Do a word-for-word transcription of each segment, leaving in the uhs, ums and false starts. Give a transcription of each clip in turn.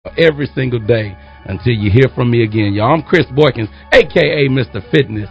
every single day until you hear from me again. Y'all, I'm Chris Boykins, a k a. Mister Fitness.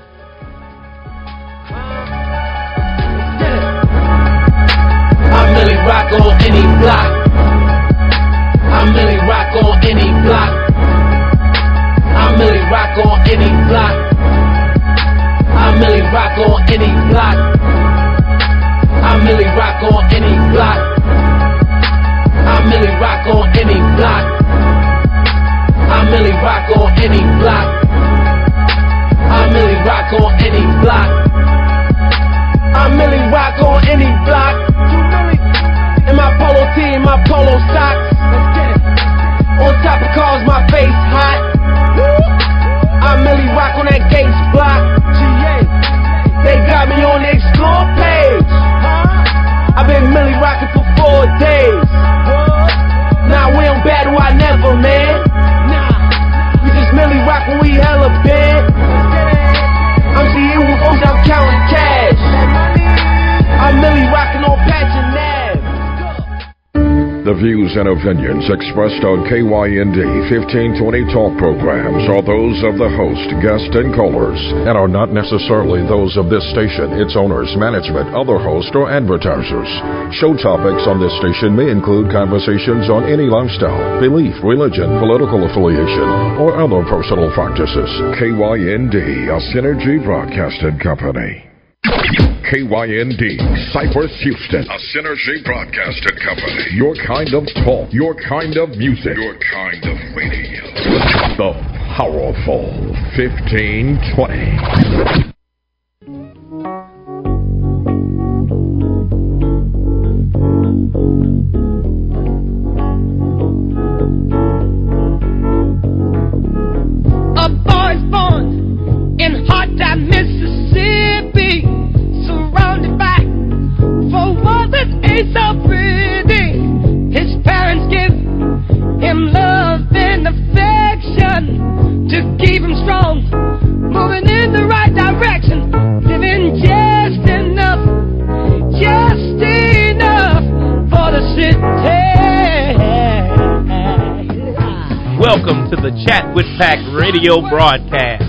I really rock on any block. I really rock on any block. I really rock on any block. I really rock on any block. I really rock on any block. I really rock on any block. I really rock on any block. I really rock on any block. I really rock on any block. In my polo tee, my polo socks. On top of cars, my face hot. I really rock on that Gates block. They got me on the explore page. I've been really rocking for four days. Nah, we don't battle, I never, man. We just really rock when we hella bad. I'm seeing with O's, I'm counting cash. I'm really rocking on Patch and Nav. The views and opinions expressed on K Y N D fifteen twenty talk programs are those of the host, guests, and callers, and are not necessarily those of this station, its owners, management, other hosts, or advertisers. Show topics on this station may include conversations on any lifestyle, belief, religion, political affiliation, or other personal practices. K Y N D, a Synergy Broadcasting Company. K Y N D, Cypress, Houston, a Synergy Broadcasting Company. Your kind of talk, your kind of music, your kind of radio. The powerful fifteen twenty. A boy's born in Hot Time, Mississippi, surrounded by four walls that ain't so pretty. His parents give him love and affection to keep him strong, moving in the right direction, living just enough, just enough for the city. Welcome to the Chat with Pac radio broadcast.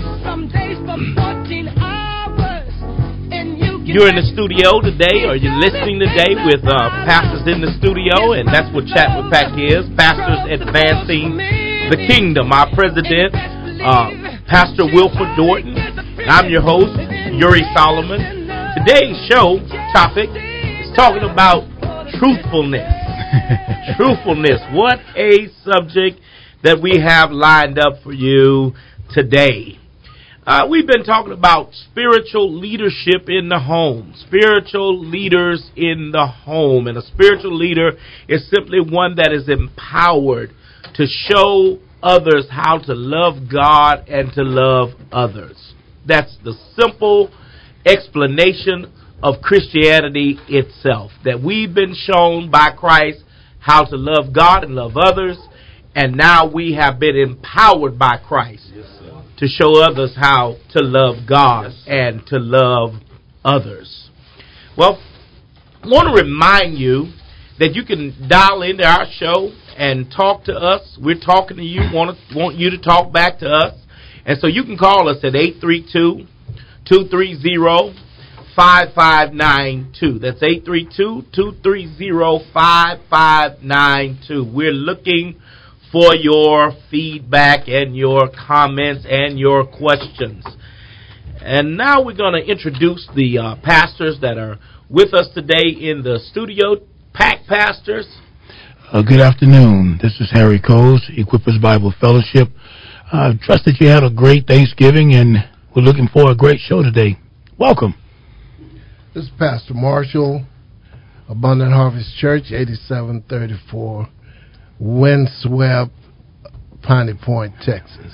You're in the studio today, or you're listening today with uh, pastors in the studio, and that's what Chat with Pac is, pastors advancing the kingdom. Our president, uh, Pastor Wilford Dorton. I'm your host, Yuri Solomon. Today's show topic is talking about truthfulness. Truthfulness. What a subject that we have lined up for you today. Uh, we've been talking about spiritual leadership in the home, spiritual leaders in the home. And a spiritual leader is simply one that is empowered to show others how to love God and to love others. That's the simple explanation of Christianity itself, that we've been shown by Christ how to love God and love others, and now we have been empowered by Christ to show others how to love God and to love others. Well, I want to remind you that you can dial into our show and talk to us. We're talking to you, want to, want you to talk back to us. And so you can call us at eight three two, two three zero, five five nine two. That's eight three two, two three zero, five five nine two. We're looking for your feedback and your comments and your questions. And now we're going to introduce the uh, pastors that are with us today in the studio. Pac pastors. Uh, good afternoon. This is Harry Coles, Equippers Bible Fellowship. I uh, trust that you had a great Thanksgiving, and we're looking for a great show today. Welcome. This is Pastor Marshall, Abundant Harvest Church, eighty-seven thirty-four Windswept, Piney Point, Texas.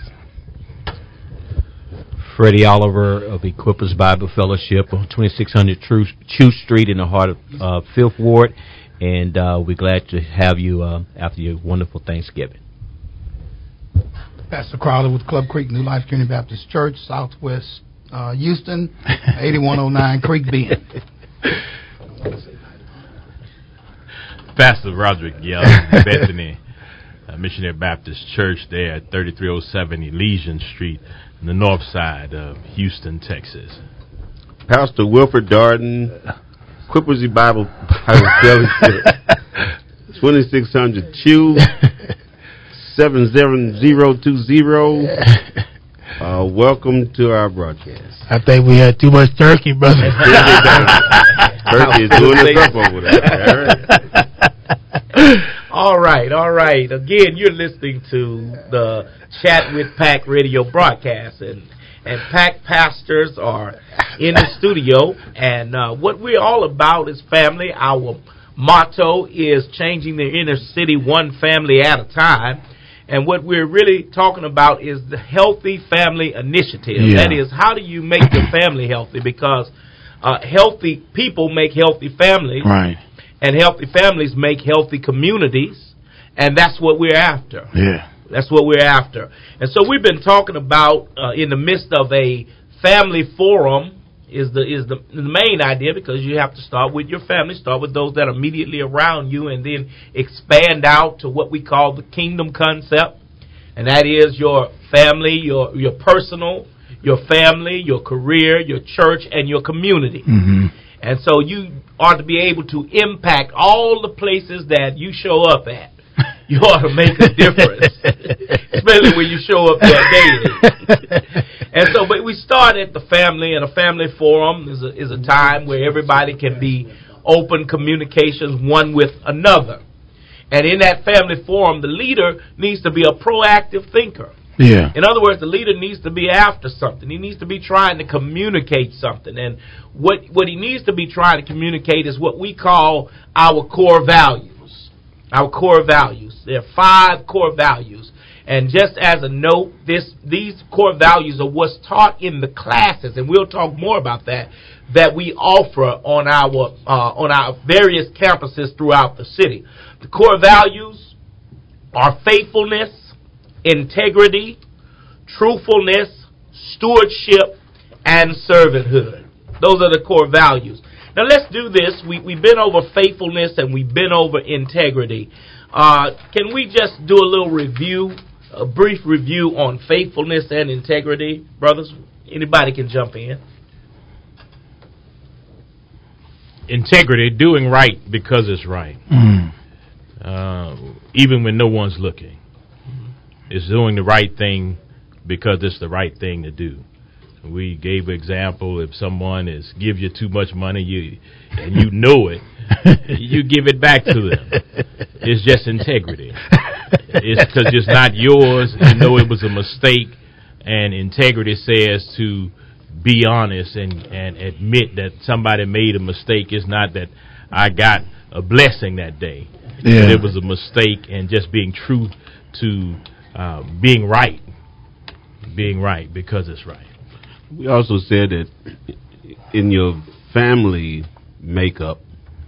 Freddie Oliver of Equippers Bible Fellowship on twenty-six hundred Chew Street in the heart of uh, Fifth Ward, and uh, we're glad to have you uh, after your wonderful Thanksgiving. Pastor Crowder with Club Creek New Life Community Baptist Church, Southwest uh, Houston, eighty-one oh nine Creek Bend. Pastor Roderick Young, Bethany, uh, uh, Missionary Baptist Church there at thirty-three oh seven Elysian Street on the north side of Houston, Texas. Pastor Wilfred Darden, Quippersy Bible Bible Fellowship, twenty-six hundred Chew, seven seven zero two zero. Uh, welcome to our broadcast. I think we had too much turkey, brother. Turkey is doing us up over there. All right, all right. Again, you're listening to the Chat with Pac radio broadcast, and and Pac pastors are in the studio, and uh, what we're all about is family. Our motto is changing the inner city one family at a time. And what we're really talking about is the Healthy Family Initiative. Yeah. That is, how do you make your family healthy? Because uh, healthy people make healthy families. Right. And healthy families make healthy communities. And that's what we're after. Yeah. That's what we're after. And so we've been talking about, uh, in the midst of a family forum, is the is the, the main idea, because you have to start with your family, start with those that are immediately around you, and then expand out to what we call the kingdom concept, and that is your family, your your personal, your family, your career, your church, and your community. Mm-hmm. And so you are to be able to impact all the places that you show up at. You ought to make a difference, especially when you show up there daily. And so, but we start at the family, and a family forum is a, is a time where everybody can be open communications one with another. And in that family forum, the leader needs to be a proactive thinker. Yeah. In other words, the leader needs to be after something. He needs to be trying to communicate something. And what what he needs to be trying to communicate is what we call our core values. Our core values. There are five core values. And just as a note, this these core values are what's taught in the classes, and we'll talk more about that, that we offer on our uh, on our various campuses throughout the city. The core values are faithfulness, integrity, truthfulness, stewardship, and servanthood. Those are the core values. Now let's do this. We, we've been over faithfulness and we've been over integrity. Uh, can we just do a little review, a brief review on faithfulness and integrity, brothers? Anybody can jump in. Integrity, doing right because it's right. Mm. Uh, even when no one's looking. It's doing the right thing because it's the right thing to do. We gave an example, if someone is give you too much money, you and you know it, you give it back to them. It's just integrity. It's because it's not yours. You know it was a mistake, and integrity says to be honest and, and admit that somebody made a mistake. It's not that I got a blessing that day. Yeah. But it was a mistake, and just being true to uh, being right. Being right because it's right. We also said that in your family makeup,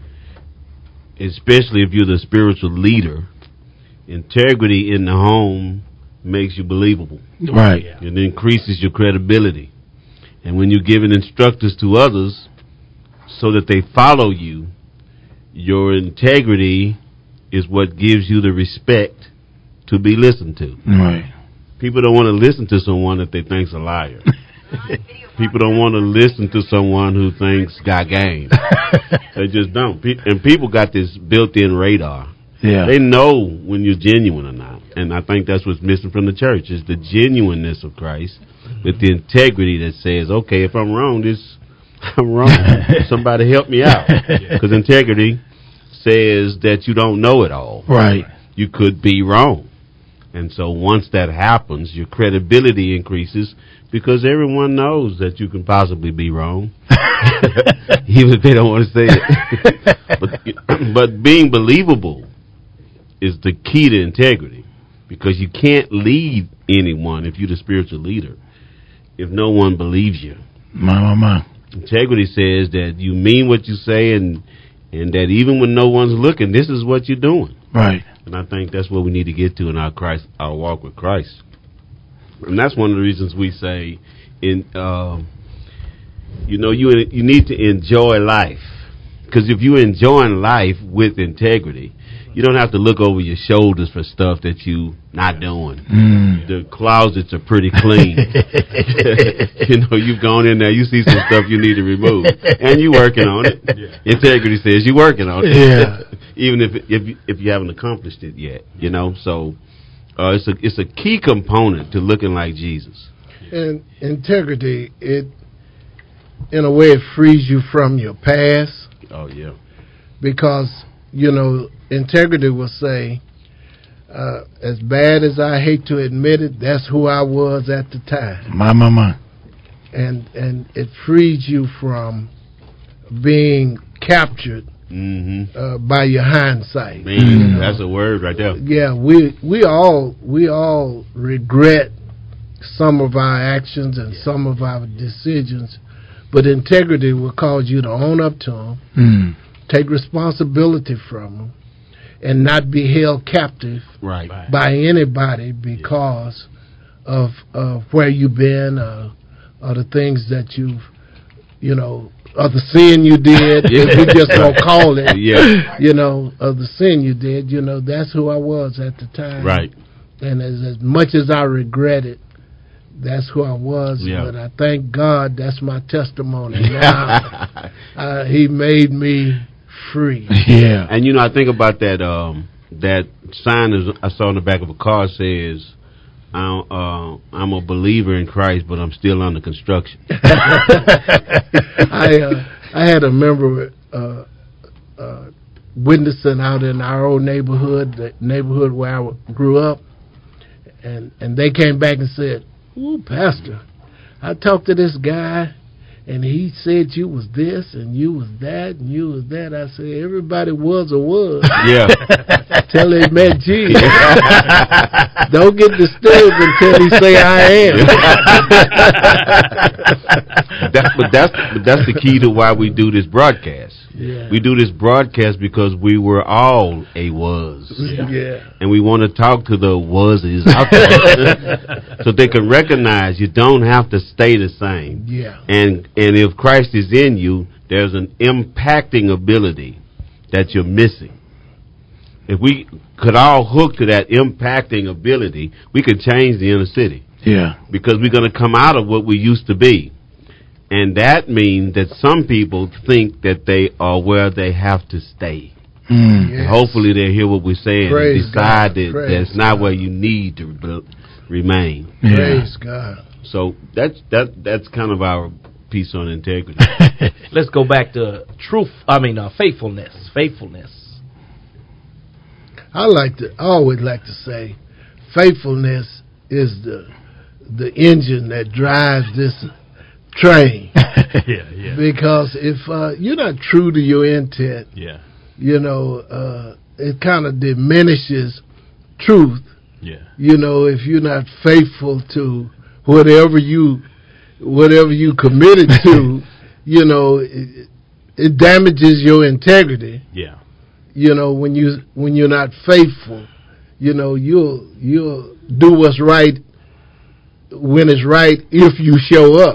especially if you're the spiritual leader, integrity in the home makes you believable. Right. It increases your credibility. And when you're giving instructors to others so that they follow you, your integrity is what gives you the respect to be listened to. Right. People don't want to listen to someone that they think's a liar. People don't want to listen to someone who thinks got game. They just don't. And people got this built-in radar. Yeah. They know when you're genuine or not. And I think that's what's missing from the church, is the genuineness of Christ with the integrity that says, okay, if I'm wrong, this I'm wrong. Somebody help me out. Because integrity says that you don't know it all. Right. You could be wrong. And so once that happens, your credibility increases, because everyone knows that you can possibly be wrong, even if they don't want to say it. but, but being believable is the key to integrity, because you can't lead anyone, if you're the spiritual leader, if no one believes you. My, my, my. Integrity says that you mean what you say, and and that even when no one's looking, this is what you're doing. Right. And I think that's what we need to get to in our Christ, our walk with Christ. And that's one of the reasons we say, in uh, you know, you you need to enjoy life. Because if you're enjoying life with integrity, you don't have to look over your shoulders for stuff that you not doing. Mm. The closets are pretty clean. You know, you've gone in there, you see some stuff you need to remove, and you working on it. Yeah. Integrity says you're working on it. Yeah. Even if if you, if you haven't accomplished it yet, you know. So uh, it's a it's a key component to looking like Jesus. And integrity, it in a way it frees you from your past. Oh yeah. Because you know, integrity will say, uh, as bad as I hate to admit it, that's who I was at the time. My, my, my. And and it frees you from being captured mm-hmm. uh, by your hindsight. Man, you know? That's a word right there. Yeah, we we all we all regret some of our actions and yeah. some of our decisions, but integrity will cause you to own up to them. Mm. Take responsibility from them, and not be held captive right. by anybody because yeah. of of where you've been, uh, or the things that you've, you know, or the sin you did. If we just don't call it, yeah. you know, of the sin you did. You know, that's who I was at the time. Right. And as as much as I regret it, that's who I was. Yeah. But I thank God that's my testimony now. uh, he made me free. Yeah. And you know, I think about that um, that sign is, I saw on the back of a car says, I, uh, I'm a believer in Christ, but I'm still under construction. I uh, I had a member uh, uh, witnessing out in our old neighborhood, the neighborhood where I grew up, and, and they came back and said, "Ooh, Pastor, I talked to this guy, and he said you was this, and you was that, and you was that." I said, everybody was or was. Yeah. Till they met Jesus. Don't get disturbed until he say, "I am." that's, but, that's, but that's the key to why we do this broadcast. Yeah. We do this broadcast because we were all a was. Yeah. yeah. And we want to talk to the wases out there so they can recognize you don't have to stay the same. Yeah. And and if Christ is in you, there's an impacting ability that you're missing. If we could all hook to that impacting ability, we could change the inner city. Yeah. Because we're going to come out of what we used to be. And that means that some people think that they are where they have to stay. Mm. Yes. Hopefully they hear what we're saying Praise and decide God. that Praise that's not God. where you need to be, remain. Yeah. Praise God. So that's that that's kind of our piece on integrity. Let's go back to truth. I mean, uh, faithfulness. Faithfulness. I like to I always like to say, faithfulness is the the engine that drives this train. yeah, yeah. Because if uh, you're not true to your intent, Yeah. you know, uh, it kind of diminishes truth. Yeah. You know, if you're not faithful to whatever you whatever you committed to, you know, it, it damages your integrity. Yeah. You know, when you when you're not faithful, you know, you'll you'll do what's right when it's right if you show up.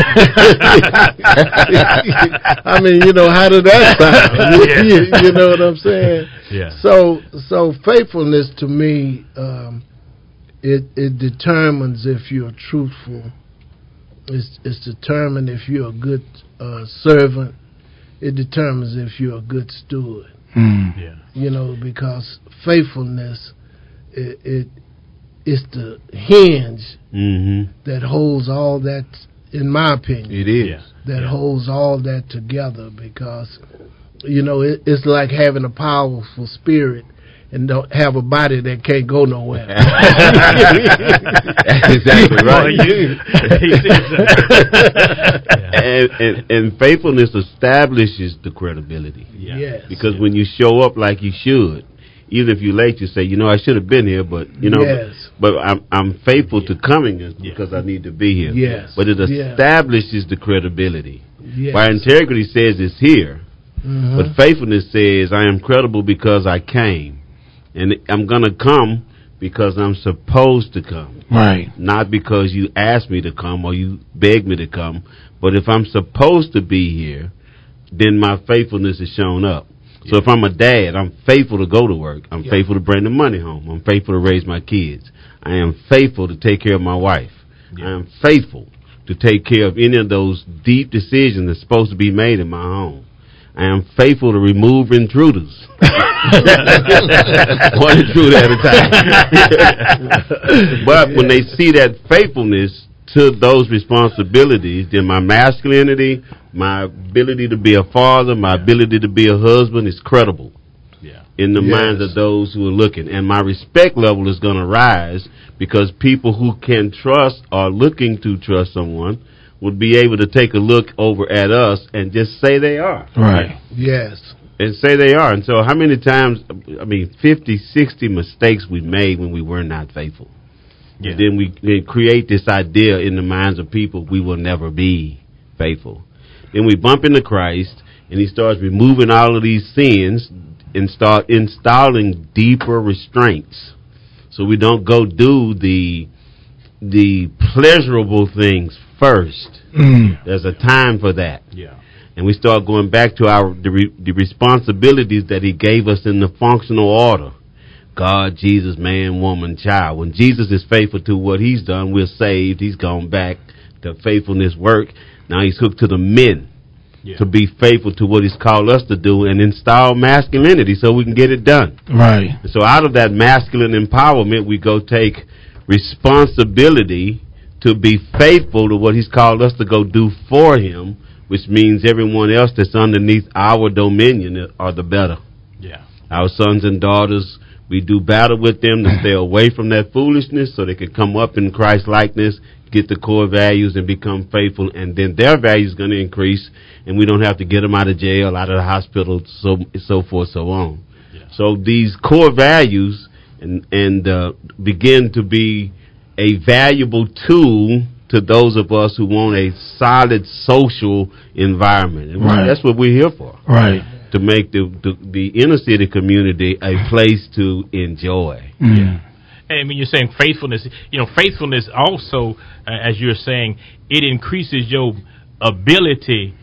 I mean, you know, how did that sound? Yeah. you, you know what I'm saying? Yeah. So so faithfulness to me, um, it it determines if you're truthful. It's, it's determined if you're a good uh, servant. It determines if you're a good steward. Mm. Yeah. You know, because faithfulness, it, it it's the hinge Mm-hmm. that holds all that, in my opinion, It is. Yeah. that Yeah. holds all that together. Because, you know, it, it's like having a powerful spirit and don't have a body that can't go nowhere. That's exactly right. and, and, and faithfulness establishes the credibility. Yeah. Yes. Because when you show up like you should, even if you're late, you say, you know, I should have been here, but, you know, Yes. but, but I'm, I'm faithful to coming because I need to be here. Yes. But it Yeah. establishes the credibility. Yes. While integrity says it's here, Mhm. but faithfulness says I am credible because I came. And I'm going to come because I'm supposed to come. Right. Not because you asked me to come or you begged me to come. But if I'm supposed to be here, then my faithfulness is shown up. So if I'm a dad, I'm faithful to go to work. I'm yeah. faithful to bring the money home. I'm faithful to raise my kids. I am faithful to take care of my wife. Yeah. I am faithful to take care of any of those deep decisions that's supposed to be made in my home. I am faithful to remove intruders. One intruder at a time. But when they see that faithfulness to those responsibilities, then my masculinity, my ability to be a father, my yeah. ability to be a husband is credible yeah. in the yes. minds of those who are looking. And my respect level is going to rise because people who can trust or looking to trust someone would be able to take a look over at us and just say they are. Right. Yes. And say they are. And so how many times, I mean, fifty, sixty mistakes we made when we were not faithful. Yeah. And then we, we create this idea in the minds of people we will never be faithful. Then we bump into Christ, and he starts removing all of these sins and start installing deeper restraints. So we don't go do the the pleasurable things first. Mm. There's a time for that. Yeah. And we start going back to our the, re, the responsibilities that he gave us in the functional order. God, Jesus, man, woman, child. When Jesus is faithful to what he's done, we're saved. He's gone back to faithfulness work. Now he's hooked to the men yeah. to be faithful to what he's called us to do and install masculinity so we can get it done. Right. And so out of that masculine empowerment, we go take responsibility to be faithful to what he's called us to go do for him, which means everyone else that's underneath our dominion are the better. Yeah. Our sons and daughters, we do battle with them to stay away from that foolishness so they can come up in Christ likeness, get the core values and become faithful, and then their value is going to increase, and we don't have to get them out of jail, out of the hospital, so so forth, so on. Yeah. So these core values and and uh, begin to be a valuable tool to those of us who want a solid social environment. And right. that's what we're here for. Right. To make the, the, the inner city community a place to enjoy. Mm. Yeah. And when you're saying faithfulness, you know, faithfulness also, uh, as you're saying, it increases your ability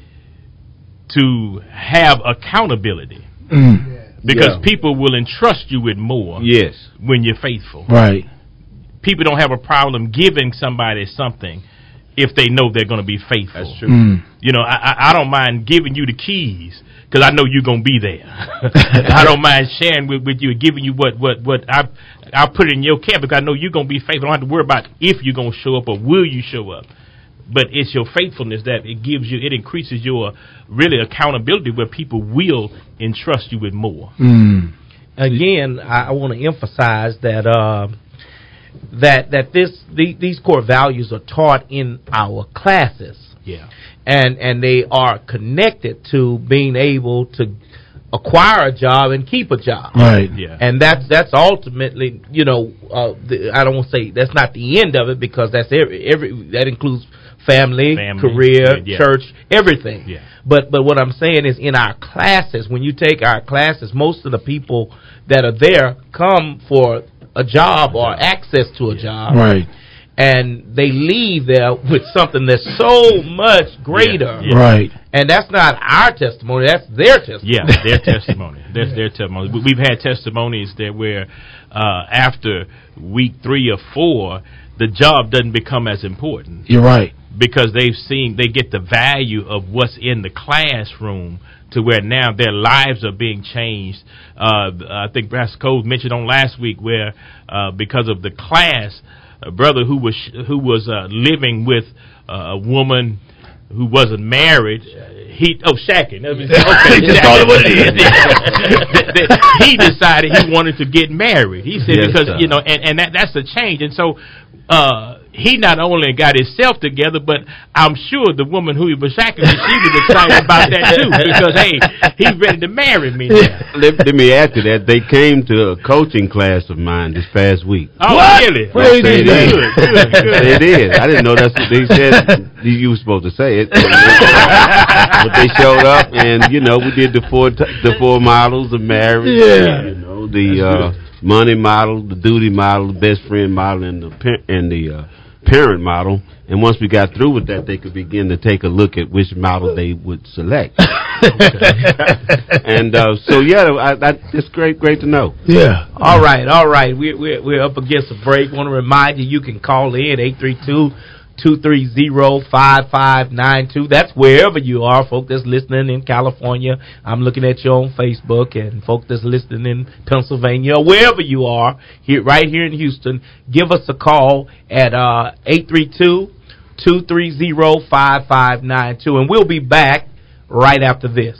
to have accountability. Mm. Because yeah. people will entrust you with more yes. when you're faithful. Right. People don't have a problem giving somebody something if they know they're going to be faithful. That's true. Mm. You know, I, I don't mind giving you the keys because I know you're going to be there. I don't mind sharing with, with you, giving you what, what, what I, I'll put it in your care because I know you're going to be faithful. I don't have to worry about if you're going to show up or will you show up. But it's your faithfulness that it gives you, it increases your really accountability where people will entrust you with more. Mm. Again, I, I want to emphasize that uh, that that this the, these core values are taught in our classes. Yeah. And and they are connected to being able to acquire a job and keep a job. Right. Yeah. And that's that's ultimately, you know, uh, the, I don't want to say that's not the end of it because that's every every that includes family, family career, yeah. church, everything. Yeah. But but what I'm saying is in our classes, when you take our classes, most of the people that are there come for a job or access to a yeah. job. Right. And they leave there with something that's so much greater. Yeah, yeah. Right. And that's not our testimony, that's their testimony. Yeah, their testimony. That's their testimony. We've had testimonies that where uh, after week three or four, the job doesn't become as important. You're right. Because they've seen, they get the value of what's in the classroom to where now their lives are being changed. Uh, I think Pastor Cole mentioned on last week where uh, because of the class, a brother who was who was uh, living with uh, a woman who wasn't married, he oh shacking. Okay, just call it what it is. He decided he wanted to get married. He said yes, because sir. you know, and and that that's a change. And so uh, he not only got himself together, but I'm sure the woman who he was shacking with, she was excited about that too because hey, he's ready to marry me now. Let, let me add to that. They came to a coaching class of mine this past week. Oh, what? really? Yes, they did. Good, good, good. They did. I didn't know that's what they said. You were supposed to say it, but they showed up, and you know, we did the four t- the four models of marriage. Yeah. You know, the uh, money model, the duty model, the best friend model, and the pa- and the uh, parent model. And once we got through with that, they could begin to take a look at which model they would select. and uh, so, yeah, I, I, it's great, great to know. Yeah. All right, all right. We're we're, we're up against a break. Want to remind you, you can call in eight three two, two three zero, five five nine two. That's wherever you are, folks that's listening in California. I'm looking at you on Facebook, and folks that's listening in Pennsylvania, or wherever you are, here right here in Houston. Give us a call at uh, eight three two, two three zero, five five nine two, and we'll be back right after this.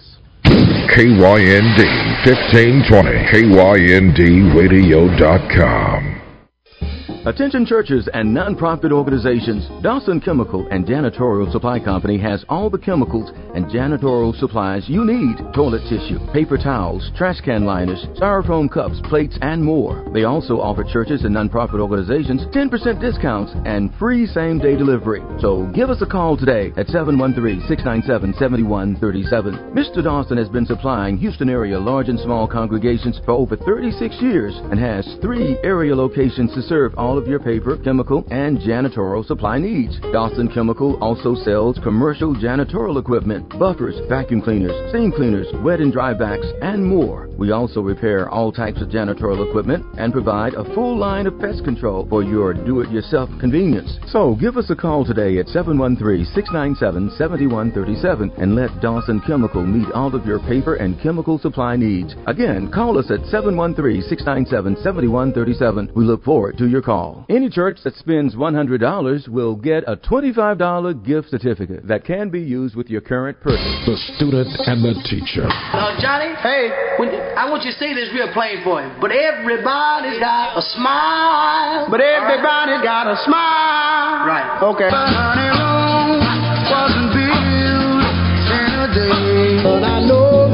K Y N D fifteen twenty, K Y N D radio dot com. Attention churches and nonprofit organizations, Dawson Chemical and Janitorial Supply Company has all the chemicals and janitorial supplies you need. Toilet tissue, paper towels, trash can liners, styrofoam cups, plates, and more. They also offer churches and nonprofit organizations ten percent discounts and free same-day delivery. So give us a call today at seven one three, six nine seven, seven one three seven. Mister Dawson has been supplying Houston area large and small congregations for over thirty-six years and has three area locations to serve all of your paper, chemical, and janitorial supply needs. Dawson Chemical also sells commercial janitorial equipment, buffers, vacuum cleaners, steam cleaners, wet and dry vacs, and more. We also repair all types of janitorial equipment and provide a full line of pest control for your do-it-yourself convenience. So give us a call today at seven one three, six nine seven, seven one three seven and let Dawson Chemical meet all of your paper and chemical supply needs. Again, call us at seven one three, six nine seven, seven one three seven. We look forward to your call. Any church that spends one hundred dollars will get a twenty-five dollars gift certificate that can be used with your current purchase. The student and the teacher. Uh, Johnny, hey, when, I want you to say this real plain for him. But everybody's got a smile. But everybody's got a smile. Right. Okay. The honey room wasn't built in a day. But I know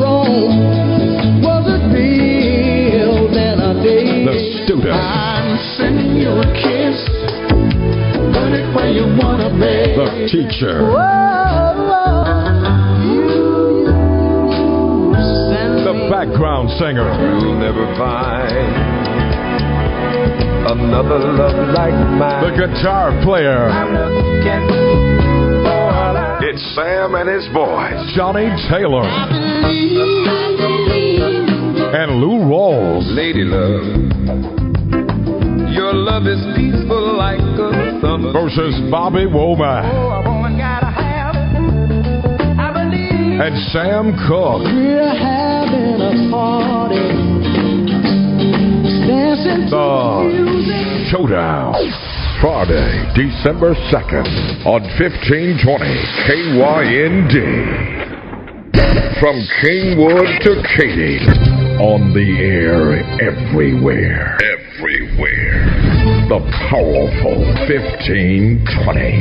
Rome wasn't built in a day. The student. I'm sending you a kiss. Put it where you wanna be. The teacher. Whoa, you, the background singer. You'll never find another love like mine. The guitar player. It's Sam and his boys. Johnny Taylor. And Lou Rawls. Lady love, your love is peaceful like a summer. Versus Bobby Womack. oh, a woman gotta have it. I believe. And Sam Cooke. We're having a party. Dancing The Showdown. Friday, December second on fifteen twenty K Y N D. From Kingwood to Katy. On the air everywhere. Everywhere. The powerful fifteen twenty.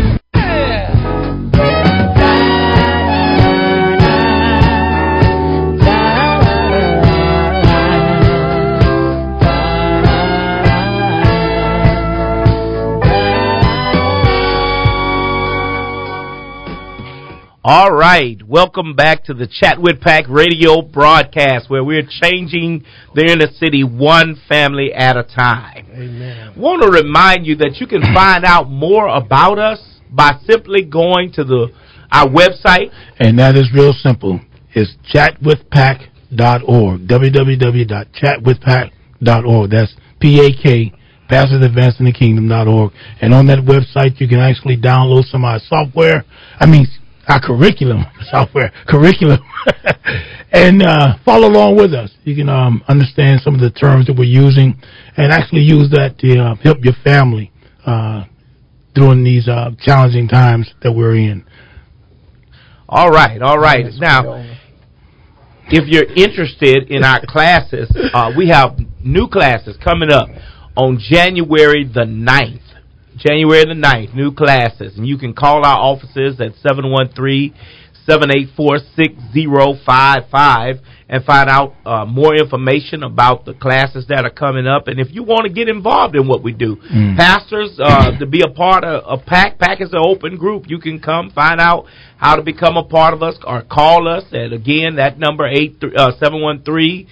All right, welcome back to the Chat with Pac radio broadcast, where we're changing the inner city one family at a time. Amen. Want to remind you that you can find out more about us by simply going to the our website. And that is real simple. It's chat with pac dot org. w w w dot chat with pac dot org. That's P A K, Pastors Advancing the Kingdom dot org. And on that website, you can actually download some of our software. I mean, our curriculum, software, curriculum, and uh, follow along with us. You can um, understand some of the terms that we're using and actually use that to uh, help your family uh, during these uh, challenging times that we're in. All right, all right. Now, if you're interested in our classes, uh, we have new classes coming up on January the ninth. January the ninth, new classes. And you can call our offices at seven one three, seven eight four, six zero five five and find out uh, more information about the classes that are coming up. And if you want to get involved in what we do, mm. pastors, uh, to be a part of, of PAC, PAC is an open group. You can come find out how to become a part of us or call us at, again, that number, eight uh, seven one three,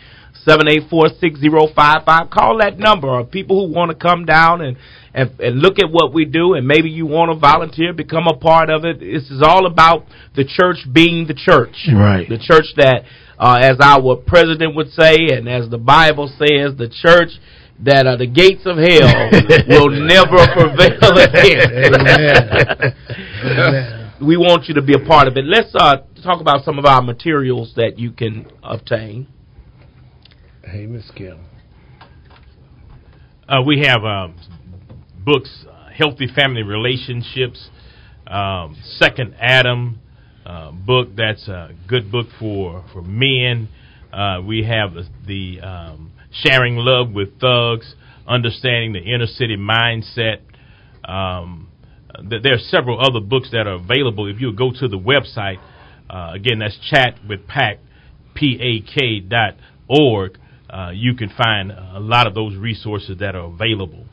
seven eight four, six zero five five. Call that number. Or people who want to come down and, and, and look at what we do, and maybe you want to volunteer, become a part of it. This is all about the church being the church. Right. The church that, uh, as our president would say, and as the Bible says, the church that uh, the gates of hell will never prevail against. Amen. Amen. We want you to be a part of it. Let's uh, talk about some of our materials that you can obtain. Hey, Miss Kim. Uh, we have um, books, uh, Healthy Family Relationships, um, Second Adam uh, book. That's a good book for, for men. Uh, we have the, the um, Sharing Love with Thugs, Understanding the Inner City Mindset. Um, th- there are several other books that are available. If you go to the website, uh, again, that's Chat with Pac, P A K dot org. Uh, you can find a lot of those resources that are available.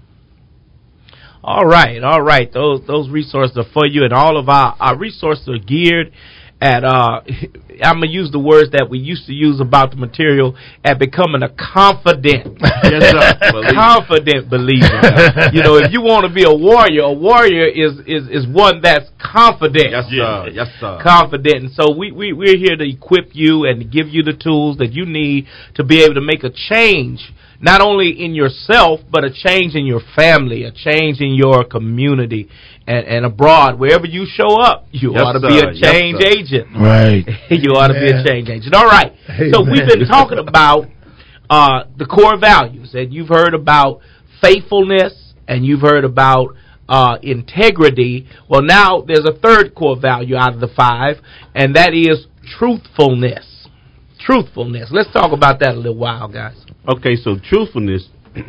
All right, all right. Those those resources are for you, and all of our, our resources are geared at, uh, I'm going to use the words that we used to use about the material, at becoming a confident, yes, sir, confident believer. You know, if you want to be a warrior, a warrior is, is, is one that's confident. Yes, sir. Yes, sir. Confident. And so we, we, we're here to equip you and to give you the tools that you need to be able to make a change, not only in yourself, but a change in your family, a change in your community, and, and abroad. Wherever you show up, you yes, ought to sir. be a change yes, agent. Right. You ought to be a change agent. All right. Amen. So we've been talking about uh, the core values, and you've heard about faithfulness, and you've heard about uh, integrity. Well, now there's a third core value out of the five, and that is truthfulness. Truthfulness. Let's talk about that a little while, guys. Okay, so truthfulness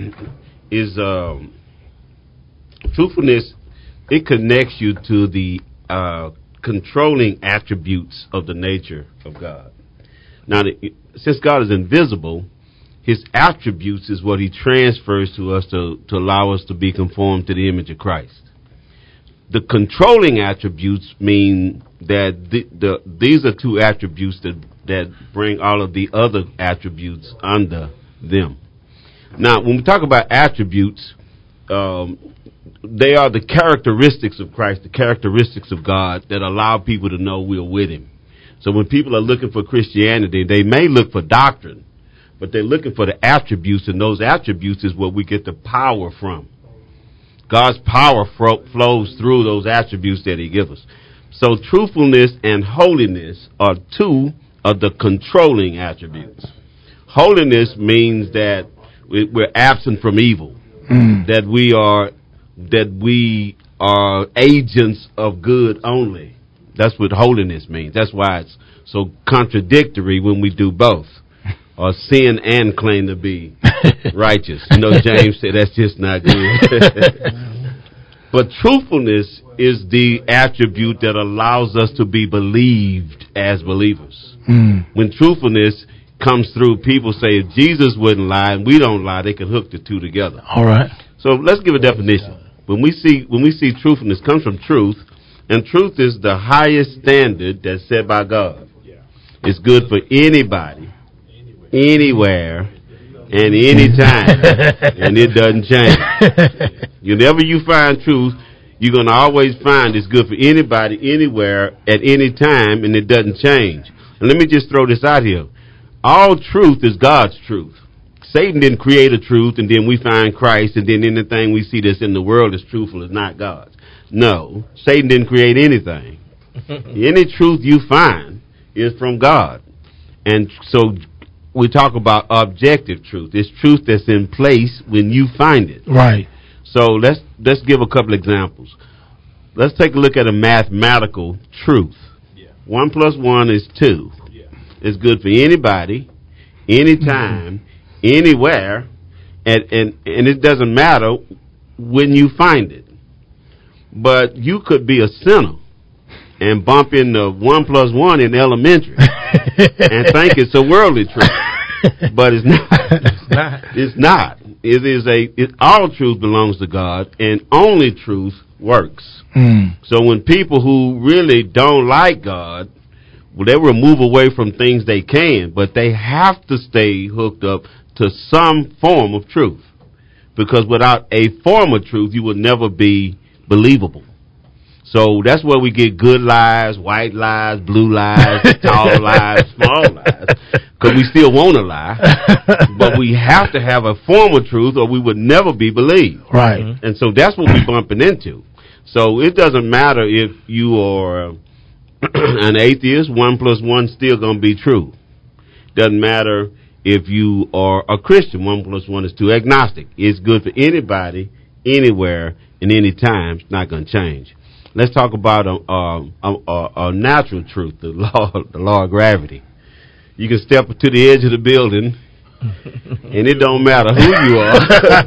is um, truthfulness. It connects you to the uh, controlling attributes of the nature of God. Now, the, since God is invisible, His attributes is what He transfers to us to, to allow us to be conformed to the image of Christ. The controlling attributes mean that the, the, these are two attributes that, that bring all of the other attributes under them. Now, when we talk about attributes, um, they are the characteristics of Christ, the characteristics of God that allow people to know we're with Him. So when people are looking for Christianity, they may look for doctrine, but they're looking for the attributes, and those attributes is where we get the power from. God's power fro- flows through those attributes that He gives us. So truthfulness and holiness are two of the controlling attributes. Holiness means that we're absent from evil, mm. that we are that we are agents of good only. That's what holiness means. That's why it's so contradictory when we do both, or sin and claim to be righteous. You know, James said that's just not good. But truthfulness is the attribute that allows us to be believed as believers. Mm. When truthfulness comes through, people say if Jesus wouldn't lie and we don't lie, they can hook the two together. All right. So let's give a definition. When we see when we see truthfulness comes from truth, and truth is the highest standard that's set by God. It's good for anybody, anywhere, and anytime, and it doesn't change. Whenever you find truth, you're going to always find it's good for anybody, anywhere, at any time, and it doesn't change. And let me just throw this out here. All truth is God's truth. Satan didn't create a truth, and then we find Christ, and then anything we see that's in the world is truthful is not God's. No, Satan didn't create anything. Any truth you find is from God. And so we talk about objective truth. It's truth that's in place when you find it. Right. So let's let's give a couple examples. Let's take a look at a mathematical truth. Yeah. One plus one is two. Yeah. It's good for anybody, anytime, mm-hmm. anywhere, and, and and it doesn't matter when you find it. But you could be a sinner and bump into one plus one in elementary and think it's a worldly truth. But it's not. It's not. It's not. It is a. It, all truth belongs to God, and only truth works. Mm. So when people who really don't like God, Well, they will move away from things they can, but they have to stay hooked up to some form of truth. Because without a form of truth, you will never be believable. So that's where we get good lies, white lies, blue lies, tall lies, small lies. Because we still want to lie. But we have to have a form of truth or we would never be believed. Right. Mm-hmm. And so that's what we're bumping into. So it doesn't matter if you are an atheist, one plus one still going to be true. Doesn't matter if you are a Christian, one plus one is two. Agnostic. It's good for anybody, anywhere, and any time. It's not going to change. Let's talk about a, a, a, a natural truth, the law, the law of gravity. You can step to the edge of the building, and it don't matter who you are.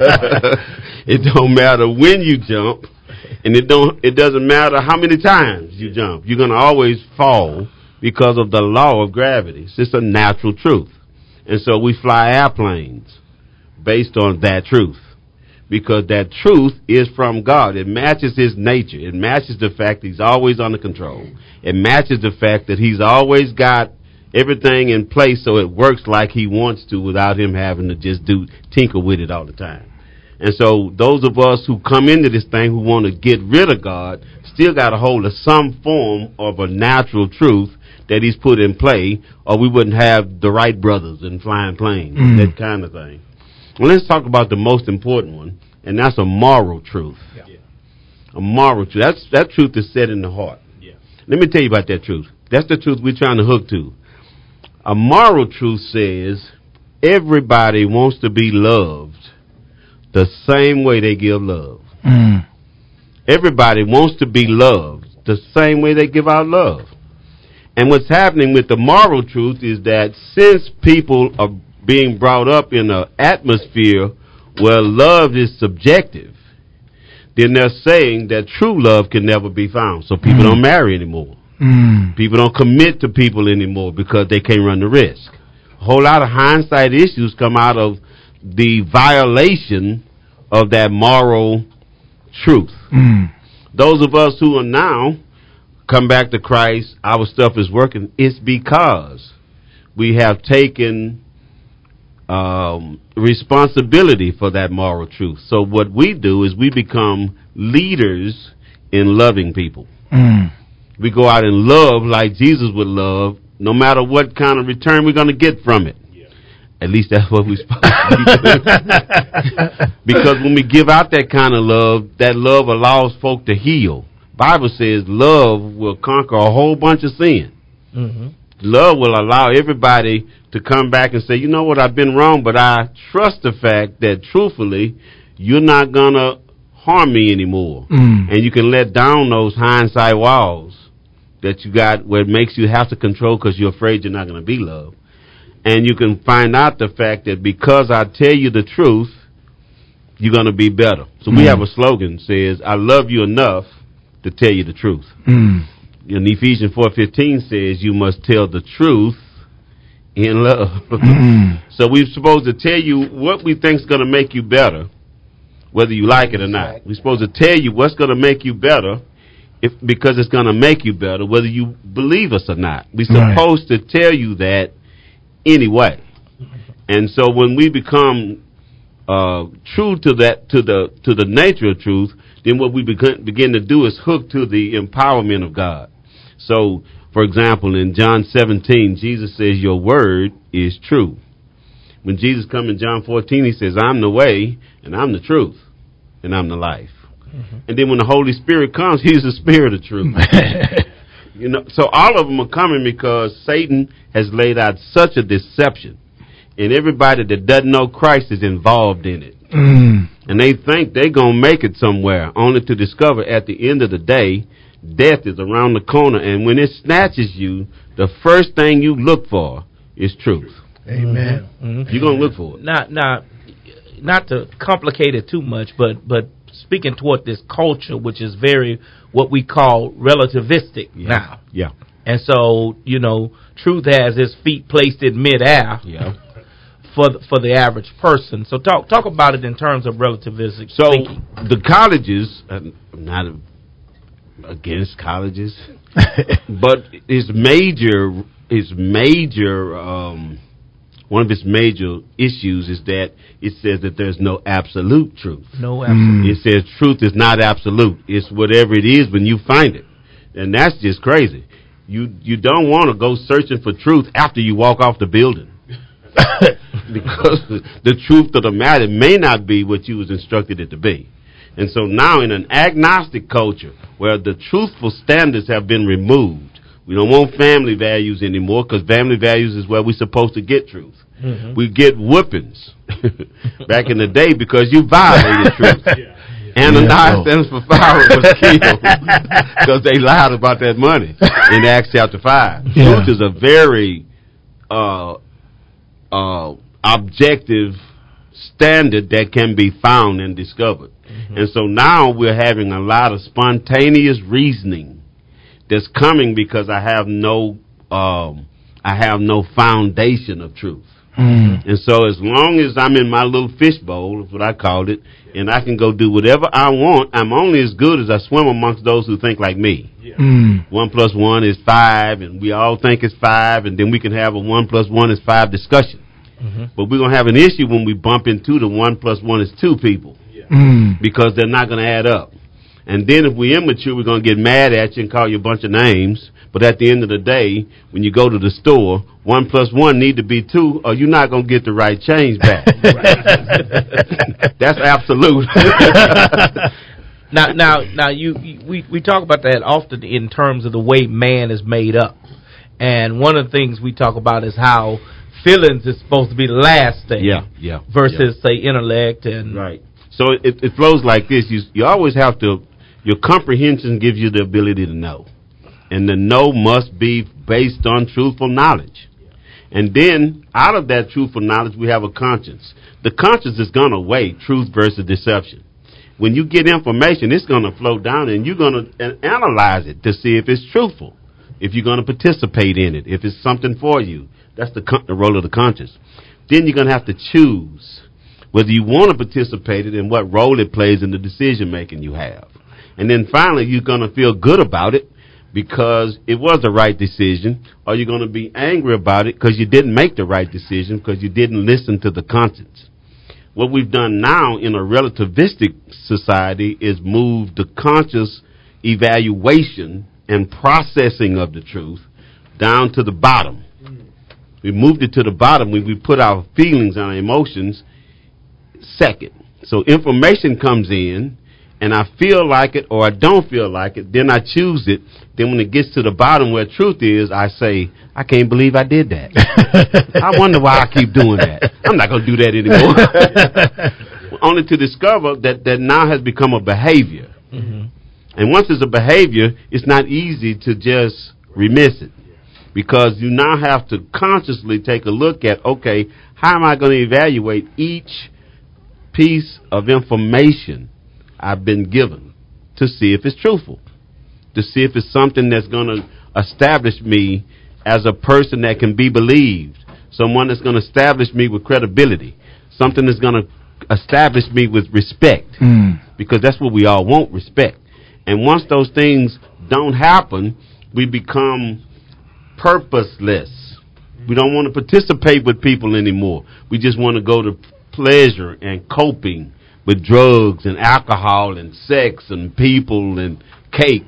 It don't matter when you jump, and it don't. It doesn't matter how many times you jump. You're going to always fall because of the law of gravity. It's just a natural truth. And so we fly airplanes based on that truth. Because that truth is from God. It matches his nature. It matches the fact that he's always under control. It matches the fact that he's always got everything in place so it works like he wants to without him having to just do tinker with it all the time. And so those of us who come into this thing who want to get rid of God still got a hold of some form of a natural truth that he's put in play, or we wouldn't have the Wright brothers and flying planes, mm. that kind of thing. Well, let's talk about the most important one, and that's a moral truth. Yeah. A moral truth. That's, that truth is set in the heart. Yeah. Let me tell you about that truth. That's the truth we're trying to hook to. A moral truth says everybody wants to be loved the same way they give love. Mm. Everybody wants to be loved the same way they give out love. And what's happening with the moral truth is that since people are being brought up in an atmosphere where love is subjective, then they're saying that true love can never be found. So people mm. don't marry anymore. Mm. People don't commit to people anymore because they can't run the risk. A whole lot of hindsight issues come out of the violation of that moral truth. Mm. Those of us who are now come back to Christ, our stuff is working, it's because we have taken um, responsibility for that moral truth. So what we do is we become leaders in loving people. Mm. We go out and love like Jesus would love, no matter what kind of return we're going to get from it. Yeah. At least that's what we're supposed to be doing. Because when we give out that kind of love, that love allows folk to heal. Bible says love will conquer a whole bunch of sin. Mm-hmm. Love will allow everybody to come back and say, you know what, I've been wrong, but I trust the fact that truthfully, you're not going to harm me anymore. Mm. And you can let down those hindsight walls that you got where it makes you have to control because you're afraid you're not going to be loved. And you can find out the fact that because I tell you the truth, you're going to be better. So mm. we have a slogan that says, I love you enough to tell you the truth. Mm. And Ephesians four fifteen says you must tell the truth in love. Mm. So we're supposed to tell you what we think is going to make you better, whether you like it or not. We're supposed to tell you what's going to make you better if because it's going to make you better, whether you believe us or not. We're supposed right. to tell you that anyway. And so when we become uh, true to that, to the to the nature of truth, then what we begin, begin to do is hook to the empowerment of God. So, for example, in John seventeen, Jesus says, your word is true. When Jesus comes in John fourteen, he says, I'm the way, and I'm the truth, and I'm the life. Mm-hmm. And then when the Holy Spirit comes, he's the spirit of truth. You know, so all of them are coming because Satan has laid out such a deception. And everybody that doesn't know Christ is involved in it. Mm. And they think they're going to make it somewhere, only to discover at the end of the day, death is around the corner. And when it snatches you, the first thing you look for is truth. Amen. Mm-hmm. You're going to look for it. Not, not, not to complicate it too much, but, but speaking toward this culture, which is very what we call relativistic yeah. now. Yeah. And so, you know, truth has its feet placed in midair. Yeah. For the, for the average person. So talk talk about it in terms of relativistic so thinking. The colleges, uh, not against colleges, but its major, its major, um, one of its major issues is that it says that there's no absolute truth. No absolute. Mm. It says truth is not absolute. It's whatever it is when you find it, and that's just crazy. You you don't want to go searching for truth after you walk off the building. Because the, the truth of the matter may not be what you was instructed it to be. And so now in an agnostic culture where the truthful standards have been removed, we don't want family values anymore because family values is where we're supposed to get truth. Mm-hmm. We get whoopings back in the day because you violated truth. Yeah. Ananias and Sapphira was killed because they lied about that money in Acts chapter five. Yeah. Truth is a very uh, uh, objective standard that can be found and discovered. Mm-hmm. And so now we're having a lot of spontaneous reasoning that's coming because I have no um, I have no foundation of truth. Mm-hmm. And so as long as I'm in my little fishbowl, is what I called it, and I can go do whatever I want, I'm only as good as I swim amongst those who think like me. Yeah. Mm. One plus one is five, and we all think it's five, and then we can have a one plus one is five discussion. Mm-hmm. But we're going to have an issue when we bump into the one plus one is two people. Yeah. Mm. Because they're not going to add up. And then if we're immature, we're going to get mad at you and call you a bunch of names. But at the end of the day, when you go to the store, one plus one need to be two, or you're not going to get the right change back. That's absolute. now, now, now, you, we we talk about that often in terms of the way man is made up, and one of the things we talk about is how feelings is supposed to be the last thing. Yeah, yeah. Versus yeah. say intellect and right. So it, it flows like this. You you always have to. Your comprehension gives you the ability to know. And the know must be based on truthful knowledge. And then, out of that truthful knowledge, we have a conscience. The conscience is going to weigh truth versus deception. When you get information, it's going to flow down, and you're going to analyze it to see if it's truthful, if you're going to participate in it, if it's something for you. That's the, con- the role of the conscience. Then you're going to have to choose whether you want to participate in it and what role it plays in the decision-making you have. And then finally, you're going to feel good about it because it was the right decision, or you're going to be angry about it because you didn't make the right decision because you didn't listen to the conscience. What we've done now in a relativistic society is move the conscious evaluation and processing of the truth down to the bottom. We moved it to the bottom when we put our feelings and our emotions second. So information comes in, and I feel like it or I don't feel like it, then I choose it. Then when it gets to the bottom where truth is, I say, I can't believe I did that. I wonder why I keep doing that. I'm not going to do that anymore. Only to discover that that now has become a behavior. Mm-hmm. And once it's a behavior, it's not easy to just remiss it. Because you now have to consciously take a look at, okay, how am I going to evaluate each piece of information I've been given to see if it's truthful, to see if it's something that's going to establish me as a person that can be believed, someone that's going to establish me with credibility, something that's going to establish me with respect, mm. because that's what we all want, respect. And once those things don't happen, we become purposeless. We don't want to participate with people anymore. We just want to go to pleasure and coping with drugs and alcohol and sex and people and cake.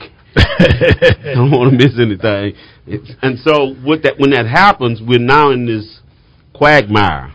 Don't want to miss anything. It's, and so with that, when that happens, we're now in this quagmire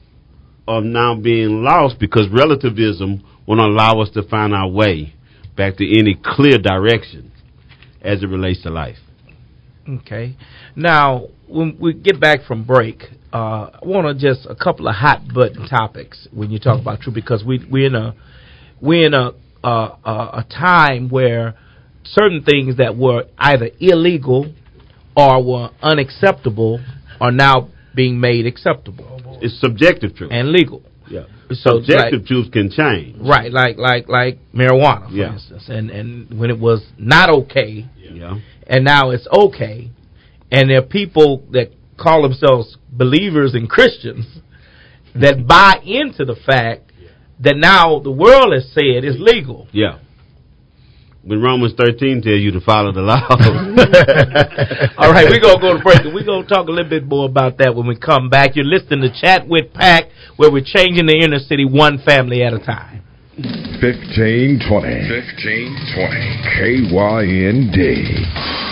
of now being lost because relativism won't allow us to find our way back to any clear direction as it relates to life. Okay. Now, when we get back from break, uh, I want to just a couple of hot button topics when you talk about truth, because we we're in a we're in a uh, a time where certain things that were either illegal or were unacceptable are now being made acceptable. It's subjective truth and legal. Yeah. So subjective like, truth can change. Right, like like like marijuana, for yeah. instance, and and when it was not okay, yeah, and now it's okay, and there are people that call themselves believers and Christians that buy into the fact that now the world has said is legal. Yeah. when Romans thirteen tells you to follow the law. All right, we're going to go to break, and we're going to talk a little bit more about that when we come back. You're listening to Chat with Pac, where we're changing the inner city one family at a time. fifteen twenty. fifteen twenty. K Y N D.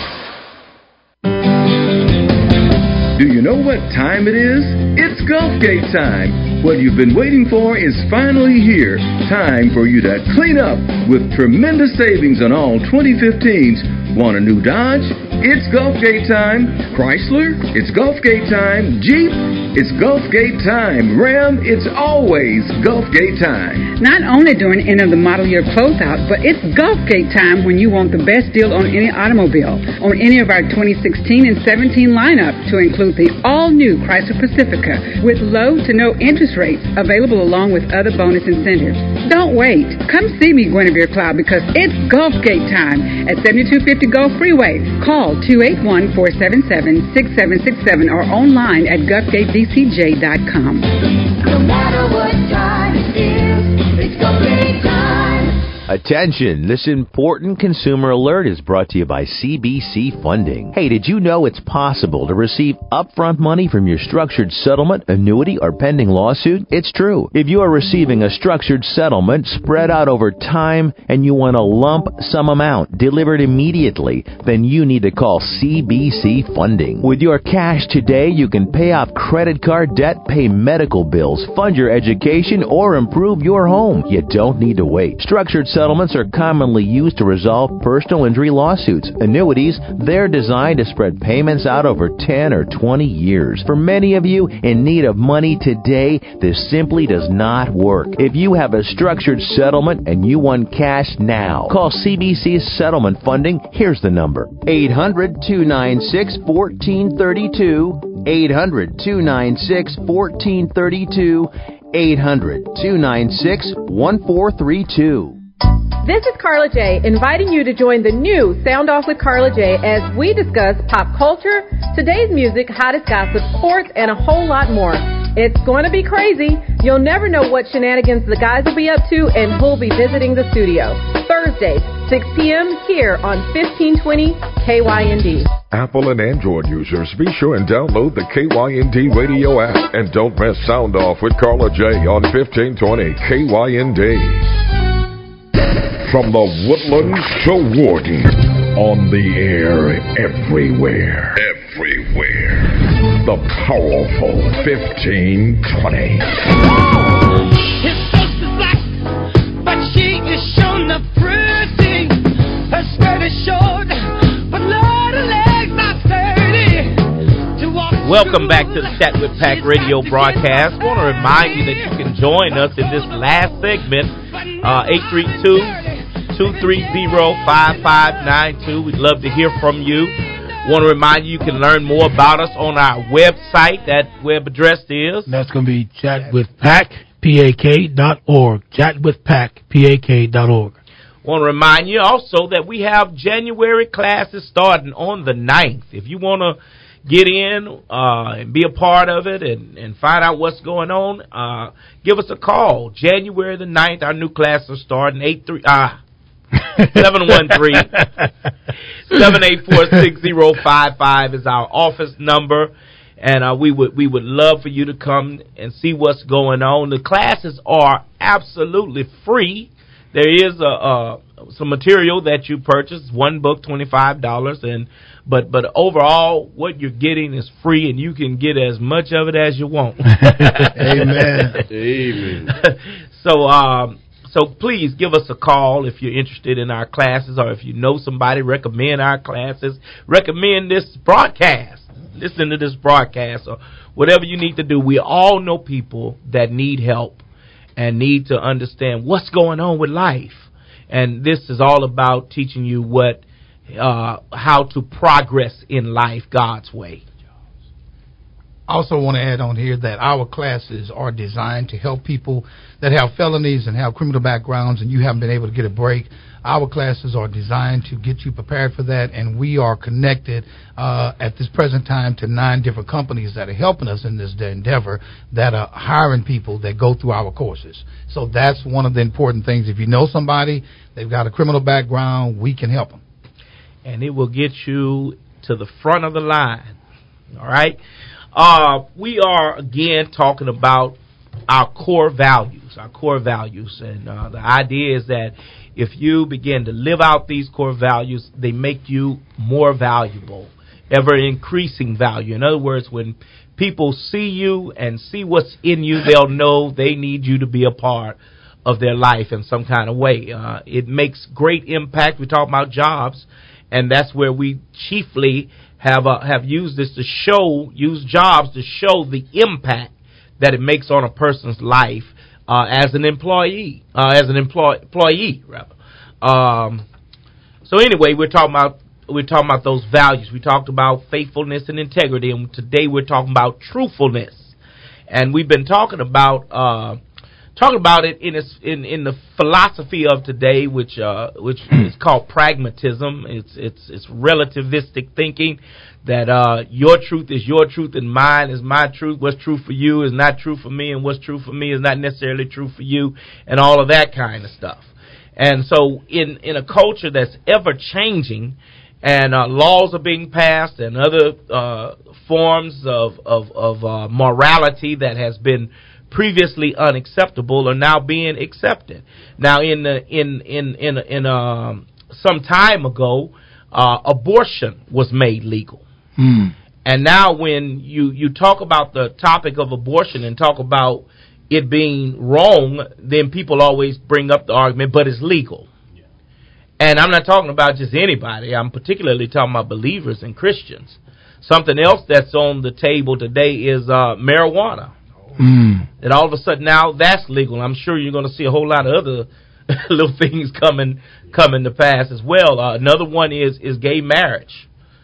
Do you know what time it is? It's Gulfgate time. What you've been waiting for is finally here. Time for you to clean up with tremendous savings on all twenty fifteens. Want a new Dodge? It's Gulfgate time. Chrysler? It's Gulfgate time. Jeep? It's Gulfgate time. Ram? It's always Gulfgate time. Not only during end of the model year closeout, but it's Gulfgate time when you want the best deal on any automobile. On any of our twenty sixteen and seventeen lineup, to include the all-new Chrysler Pacifica with low to no interest rates available along with other bonus incentives. Don't wait. Come see me, Guinevere Cloud, because it's Gulfgate time at seventy-two fifty Gulf Freeway. Call two eight one, four seven seven, six seven six seven or online at gulfgate d c j dot com. No matter what time it is, it's Gulfgate time. Attention, this important consumer alert is brought to you by C B C Funding. Hey, did you know it's possible to receive upfront money from your structured settlement, annuity, or pending lawsuit? It's true. If you are receiving a structured settlement spread out over time and you want a lump sum amount delivered immediately, then you need to call C B C Funding. With your cash today, you can pay off credit card debt, pay medical bills, fund your education, or improve your home. You don't need to wait. Structured settlements are commonly used to resolve personal injury lawsuits. Annuities, they're designed to spread payments out over ten or twenty years. For many of you in need of money today, this simply does not work. If you have a structured settlement and you want cash now, call C B C Settlement Funding. Here's the number: eight hundred, two nine six, one four three two, eight hundred, two nine six, one four three two, eight hundred, two nine six, one four three two. This is Carla J, inviting you to join the new Sound Off with Carla J as we discuss pop culture, today's music, hottest gossip, sports, and a whole lot more. It's going to be crazy. You'll never know what shenanigans the guys will be up to and who'll be visiting the studio. Thursday, six p.m. here on fifteen twenty K Y N D. Apple and Android users, be sure and download the K Y N D radio app. And don't miss Sound Off with Carla J on fifteen twenty K Y N D. From the Woodlands to Warden, on the air everywhere. Everywhere. The powerful fifteen twenty. His face is black, but she is shown up pretty. Her skirt is short, but Lord, her legs are sturdy. To walk Welcome back to the Chat with Pac radio broadcast. I want to remind you that you can join us in this last segment, uh, eight three two, two three zero, five five nine two. We'd love to hear from you. Want to remind you you can learn more about us on our website. That web address is? That's going to be chat with pac, P A K dot org. chat with pac, P A K dot org. Want to remind you also that we have January classes starting on the ninth. If you want to get in uh, and be a part of it and, and find out what's going on, uh, give us a call. January the ninth, our new classes are starting. eight three ah. seven one three, seven eight four, six zero five five is our office number, and uh, we would we would love for you to come and see what's going on. The classes are absolutely free. There is a, a some material that you purchase, one book, twenty-five dollars, and but but overall, what you're getting is free, and you can get as much of it as you want. Amen. Amen. So. Um, So please give us a call if you're interested in our classes, or if you know somebody, recommend our classes, recommend this broadcast, listen to this broadcast, or whatever you need to do. We all know people that need help and need to understand what's going on with life. And this is all about teaching you what, uh, how to progress in life God's way. I also want to add on here that our classes are designed to help people that have felonies and have criminal backgrounds and you haven't been able to get a break. Our classes are designed to get you prepared for that, and we are connected uh, at this present time to nine different companies that are helping us in this endeavor that are hiring people that go through our courses. So that's one of the important things. If you know somebody, they've got a criminal background, we can help them. And it will get you to the front of the line. All right? Uh, we are, again, talking about our core values, our core values. And uh, the idea is that if you begin to live out these core values, they make you more valuable, ever increasing value. In other words, when people see you and see what's in you, they'll know they need you to be a part of their life in some kind of way. Uh, it makes great impact. We talk about jobs, and that's where we chiefly have uh, have used this to show, use jobs to show the impact that it makes on a person's life. Uh, as an employee, uh, as an employ- employee, rather. Um, so anyway, we're talking about we're talking about those values. We talked about faithfulness and integrity, and today we're talking about truthfulness. And we've been talking about uh, talking about it in its, in in the philosophy of today, which uh, which is called pragmatism. It's it's it's relativistic thinking. That uh, your truth is your truth and mine is my truth. What's true for you is not true for me, and what's true for me is not necessarily true for you, and all of that kind of stuff. And so in, in a culture that's ever changing, and uh, laws are being passed, and other uh, forms of, of, of uh, morality that has been previously unacceptable are now being accepted. Now, in the, in in in in um, some time ago, uh, abortion was made legal. Mm. And now when you, you talk about the topic of abortion and talk about it being wrong, then people always bring up the argument, but it's legal. Yeah. And I'm not talking about just anybody. I'm particularly talking about believers and Christians. Something else that's on the table today is uh, marijuana. Mm. And all of a sudden now that's legal. I'm sure you're going to see a whole lot of other little things coming coming to pass as well. Uh, another one is, is gay marriage.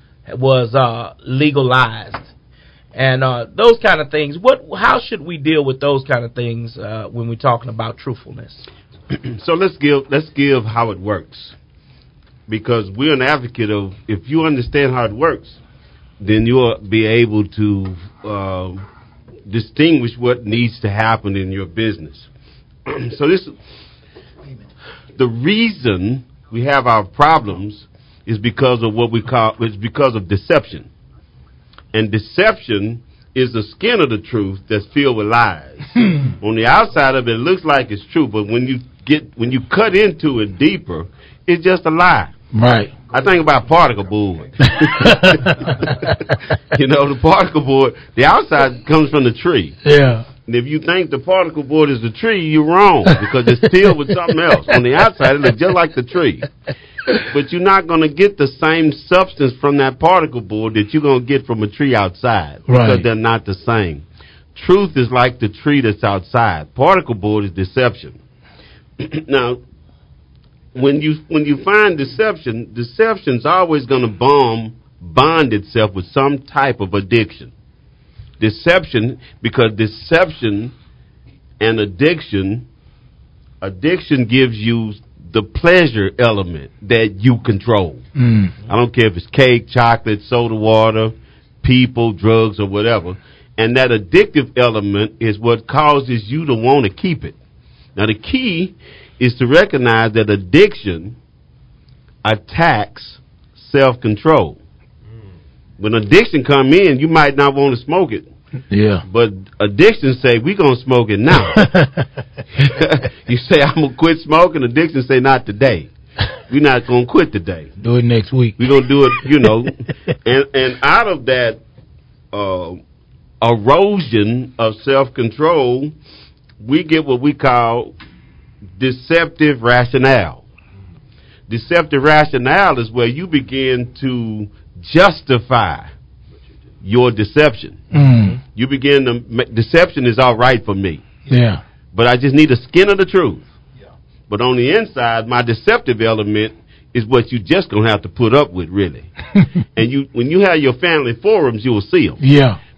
Was uh, legalized, and uh, those kind of things. What? How should we deal with those kind of things uh, when we're talking about truthfulness? So let's give let's give how it works, because we're an advocate of if you understand how it works, then you'll be able to uh, distinguish what needs to happen in your business. So this, the reason we have our problems is because of what we call, it's because of deception. And deception is the skin of the truth that's filled with lies. On the outside of it, it looks like it's true, but when you get, when you cut into it deeper, it's just a lie. Right. I think about particle board. You know, the particle board, the outside comes from the tree. Yeah. And if you think the particle board is the tree, you're wrong, because it's filled with something else. On the outside, it looks just like the tree. But you're not going to get the same substance from that particle board that you're going to get from a tree outside, because right. they're not the same. Truth is like the tree that's outside. Particle board is deception. Now, when you when you find deception, deception's always going to bomb, bond itself with some type of addiction. Deception, because deception and addiction, addiction gives you the pleasure element that you control. Mm. I don't care if it's cake, chocolate, soda water, people, drugs, or whatever. And that addictive element is what causes you to want to keep it. Now, the key is to recognize that addiction attacks self-control. When addiction come in, you might not want to smoke it. Yeah. But addiction say, we're going to smoke it now. You say, I'm going to quit smoking. Addiction say, not today. We're not going to quit today. Do it next week. We're going to do it, you know. and, and out of that uh, erosion of self-control, we get what we call deceptive rationale. Deceptive rationale is where you begin to justify your deception. Mm. You begin to make, deception is all right for me. Yeah. But I just need a skin of the truth. Yeah. But on the inside, my deceptive element is what you just gonna have to put up with, really. And you, when you have your family forums, you will see them. Yeah.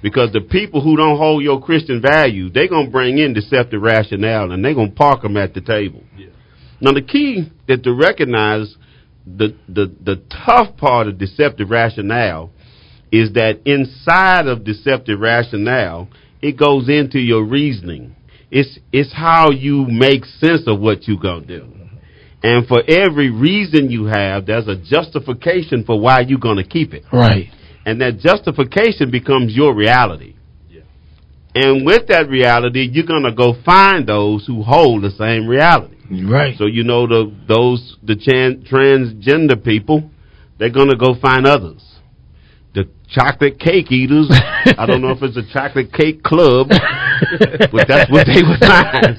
Because the people who don't hold your Christian values, they're going to bring in deceptive rationale, and they're going to park them at the table. Yeah. Now, the key is to recognize the, the, the tough part of deceptive rationale is that inside of deceptive rationale, it goes into your reasoning. It's, it's how you make sense of what you're going to do. And for every reason you have, there's a justification for why you're going to keep it. Right. And that justification becomes your reality. Yeah. And with that reality, you're going to go find those who hold the same reality. Right. So, you know, the those the chan- transgender people, they're going to go find others. The chocolate cake eaters, I don't know if it's a chocolate cake club, but that's what they would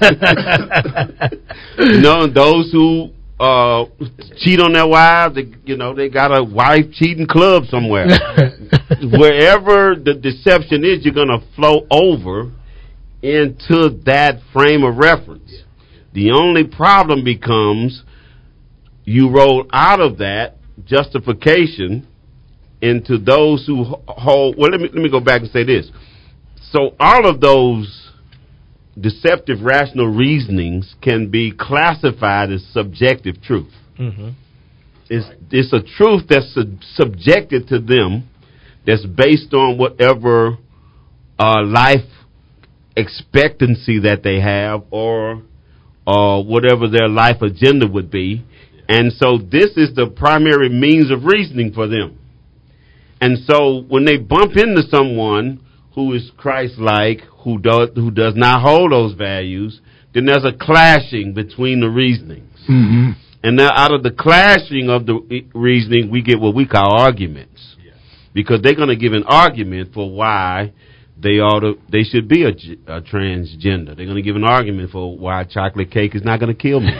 find. You know, and those who uh, cheat on their wives, they, you know, they got a wife cheating club somewhere. Wherever the deception is, you're going to flow over into that frame of reference. The only problem becomes you roll out of that justification into those who hold. Well, let me let me go back and say this. So all of those deceptive rational reasonings can be classified as subjective truth. Mm-hmm. It's it's a truth that's sub- subjected to them, that's based on whatever uh, life expectancy that they have, or uh, whatever their life agenda would be. And so this is the primary means of reasoning for them. And so when they bump into someone who is Christ-like, who does who does not hold those values, then there's a clashing between the reasonings. Mm-hmm. And now out of the clashing of the reasoning, we get what we call arguments. Yeah. Because they're going to give an argument for why they ought to, they should be a, a transgender. They're going to give an argument for why chocolate cake is not going to kill me.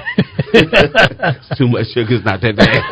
Too much sugar is not that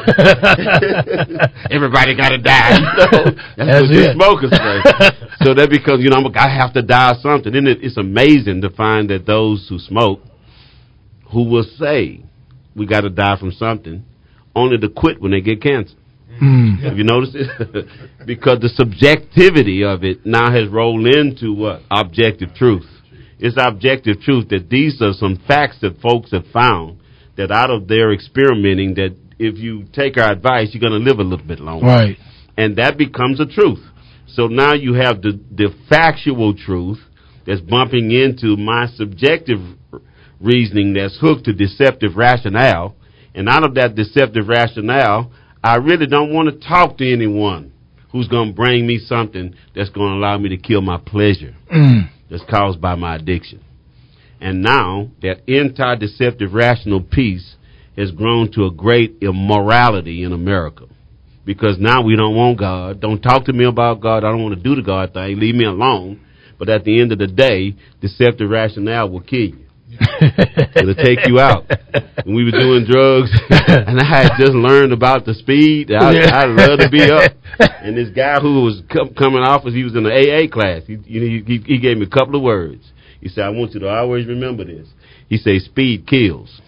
bad. Everybody got to die. So that's, that's what the smokers say. So that becomes, you know, I'm, I have to die of something. Then it, it's amazing to find that those who smoke, who will say, we got to die from something, only to quit when they get cancer. Mm. Have you noticed it? Because the subjectivity of it now has rolled into what? Objective truth. It's objective truth that these are some facts that folks have found, that out of their experimenting, that if you take our advice, you're going to live a little bit longer. Right. And that becomes a truth. So now you have the, the factual truth that's bumping into my subjective reasoning that's hooked to deceptive rationale. And out of that deceptive rationale, I really don't want to talk to anyone who's going to bring me something that's going to allow me to kill my pleasure mm. that's caused by my addiction. And now that anti-deceptive rational piece has grown to a great immorality in America. Because now we don't want God. Don't talk to me about God. I don't want to do the God thing. Leave me alone. But at the end of the day, deceptive rationale will kill you. It'll take you out. When we were doing drugs, and I had just learned about the speed, I, I love to be up. And this guy who was com- coming off, he was in the A A class. He, he, he, he gave me a couple of words. He said, I want you to always remember this. He said, speed kills.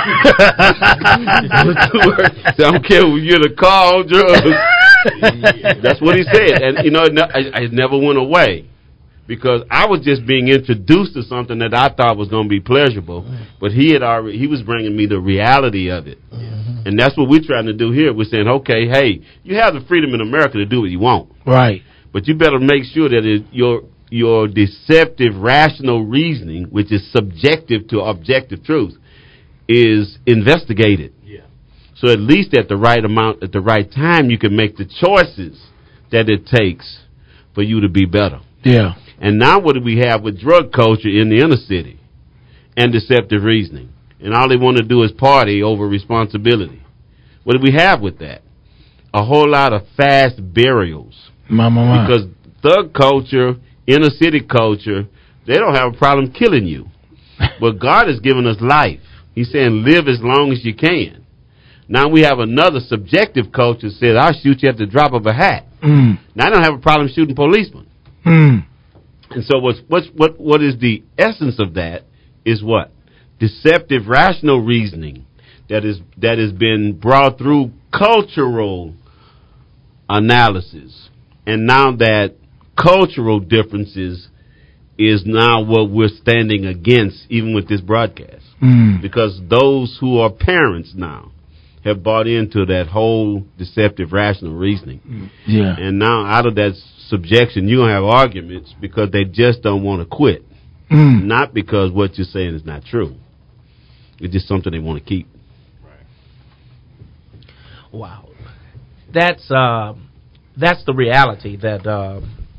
I don't care if you're in a car on drugs. That's what he said. And, you know, I, I never went away. Because I was just being introduced to something that I thought was going to be pleasurable, but he had already, he was bringing me the reality of it. Mm-hmm. And that's what we're trying to do here. We're saying, okay, hey, you have the freedom in America to do what you want. Right. But you better make sure that it, your your deceptive rational reasoning, which is subjective to objective truth, is investigated. Yeah. So at least at the right amount, at the right time, you can make the choices that it takes for you to be better. Yeah. And now what do we have with drug culture in the inner city and deceptive reasoning? And all they want to do is party over responsibility. What do we have with that? A whole lot of fast burials. My, my, my. Because thug culture, inner city culture, they don't have a problem killing you. But God has given us life. He's saying live as long as you can. Now we have another subjective culture that says, I'll shoot you at the drop of a hat. Mm. Now I don't have a problem shooting policemen. Mm. And so what's, what's, what what is the essence of that is what? Deceptive rational reasoning that is that has been brought through cultural analysis. And now that cultural differences is now what we're standing against, even with this broadcast. Mm. Because those who are parents now have bought into that whole deceptive rational reasoning. Yeah. And now out of that subjection, you're going to have arguments because they just don't want to quit. Mm. Not because what you're saying is not true. It's just something they want to keep. Wow. That's uh, that's the reality that uh,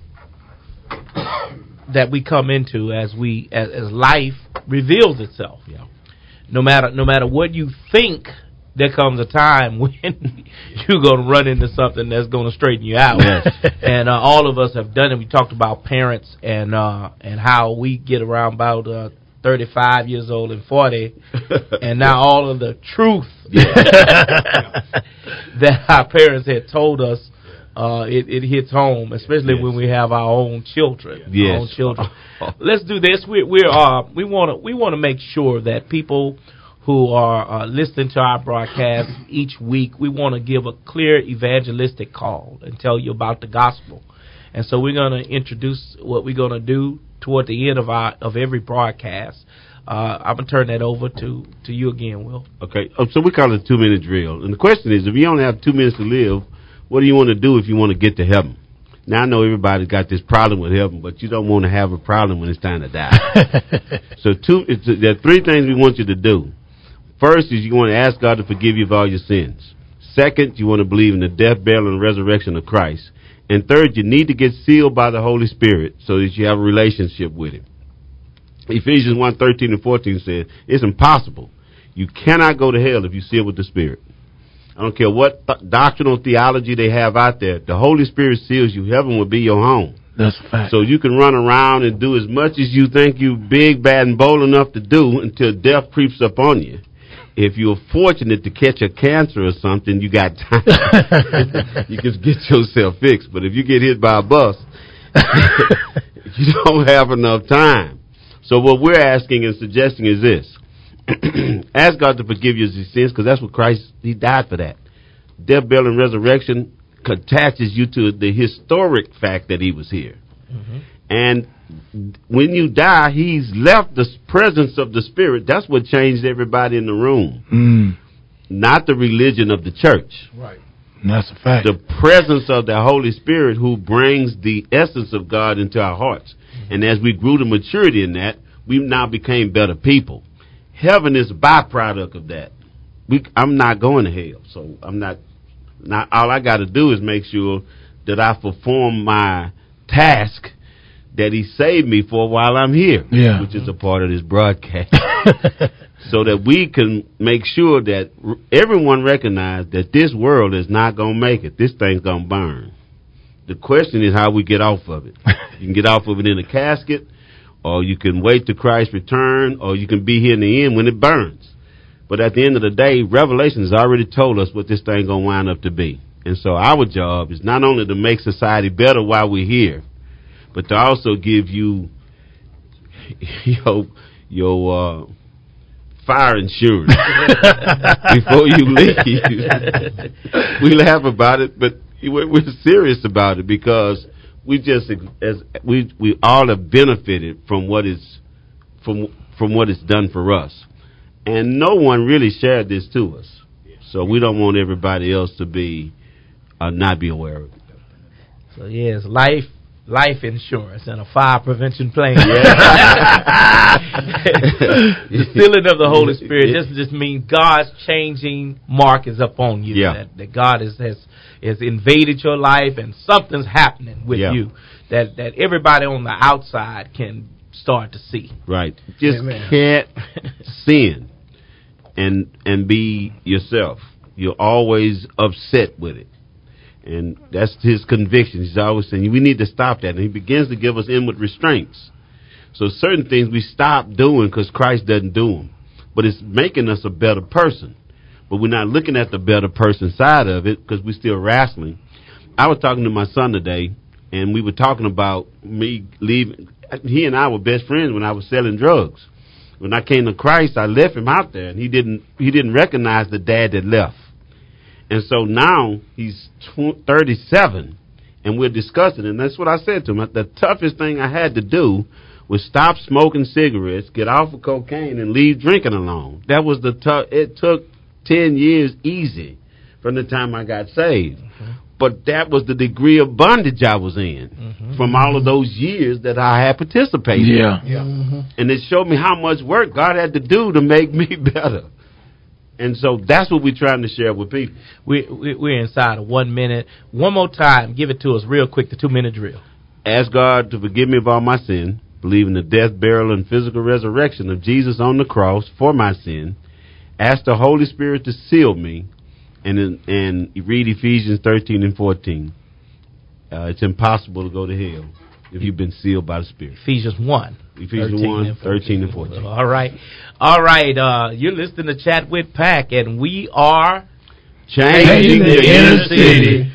that we come into as we as, as life reveals itself. Yeah. No matter no matter what you think, there comes a time when you're going to run into something that's going to straighten you out. Yes. And uh, all of us have done it. We talked about parents and uh, and how we get around about uh, thirty-five years old and forty, and now all of the truth that our parents had told us, uh, it, it hits home, especially yes. when we have our own children. Yes. Our own children. Let's do this. We we're uh, we want to we want to make sure that people who are uh, listening to our broadcast each week, we want to give a clear evangelistic call and tell you about the gospel. And so we're going to introduce what we're going to do toward the end of our of every broadcast. Uh, I'm going to turn that over to, to you again, Will. Okay, um, so we call it a two-minute drill. And the question is, if you only have two minutes to live, what do you want to do if you want to get to heaven? Now, I know everybody's got this problem with heaven, but you don't want to have a problem when it's time to die. So two, it's, there are three things we want you to do. First is you want to ask God to forgive you of all your sins. Second, you want to believe in the death, burial, and resurrection of Christ. And third, you need to get sealed by the Holy Spirit so that you have a relationship with Him. Ephesians one, thirteen and fourteen says, it's impossible. You cannot go to hell if you seal with the Spirit. I don't care what th- doctrinal theology they have out there. The Holy Spirit seals you. Heaven will be your home. That's a fact. So you can run around and do as much as you think you big, bad, and bold enough to do until death creeps up on you. If you're fortunate to catch a cancer or something, you got time. You can get yourself fixed. But if you get hit by a bus, you don't have enough time. So what we're asking and suggesting is this. Ask God to forgive you your sins, because that's what Christ, He died for that. Death, burial, and resurrection attaches you to the historic fact that He was here. Mm-hmm. And when you die, He's left the presence of the Spirit. That's what changed everybody in the room. Mm. Not the religion of the church. Right. That's a fact. The presence of the Holy Spirit, who brings the essence of God into our hearts. Mm-hmm. And as we grew to maturity in that, we now became better people. Heaven is a byproduct of that. We, I'm not going to hell, so I'm not. Not all I got to do is make sure that I perform my task that He saved me for while I'm here, yeah. which is a part of this broadcast, so that we can make sure that r- everyone recognize that this world is not going to make it. This thing's going to burn. The question is how we get off of it. You can get off of it in a casket, or you can wait till Christ's return, or you can be here in the end when it burns. But at the end of the day, Revelation has already told us what this thing going to wind up to be. And so our job is not only to make society better while we're here, but to also give you your, your uh, fire insurance before you leave. We laugh about it, but we're, we're serious about it, because we just as we we all have benefited from what is from from what it's done for us, and no one really shared this to us. So we don't want everybody else to be uh, not be aware of it. So yes, life. Life insurance and a fire prevention plan. Yeah. The sealing of the Holy Spirit doesn't just mean God's changing mark is upon you. Yeah. That, that God is, has has invaded your life and something's happening with yeah. you that that everybody on the outside can start to see. Right. Just Amen. Can't sin and and be yourself. You're always upset with it. And that's his conviction. He's always saying, we need to stop that. And he begins to give us inward restraints. So certain things we stop doing because Christ doesn't do them. But it's making us a better person. But we're not looking at the better person side of it because we're still wrestling. I was talking to my son today, and we were talking about me leaving. He and I were best friends when I was selling drugs. When I came to Christ, I left him out there, and he didn't he didn't recognize the dad that left. And so now he's thirty-seven, and we're discussing it. And that's what I said to him. The toughest thing I had to do was stop smoking cigarettes, get off of cocaine, and leave drinking alone. That was the tough. It took ten years easy from the time I got saved. Mm-hmm. But that was the degree of bondage I was in mm-hmm. from all of those years that I had participated yeah. in. Yeah. Mm-hmm. And it showed me how much work God had to do to make me better. And so that's what we're trying to share with people. We, we, we're inside of one minute. One more time, give it to us real quick, the two-minute drill. Ask God to forgive me of all my sin, believe in the death, burial, and physical resurrection of Jesus on the cross for my sin. Ask the Holy Spirit to seal me, and and read Ephesians thirteen and fourteen. Uh, it's impossible to go to hell if you've been sealed by the Spirit. Ephesians one. Ephesians one, thirteen and fourteen. All right. All right. Uh, you're listening to Chat with Pac, and we are changing, changing the inner city.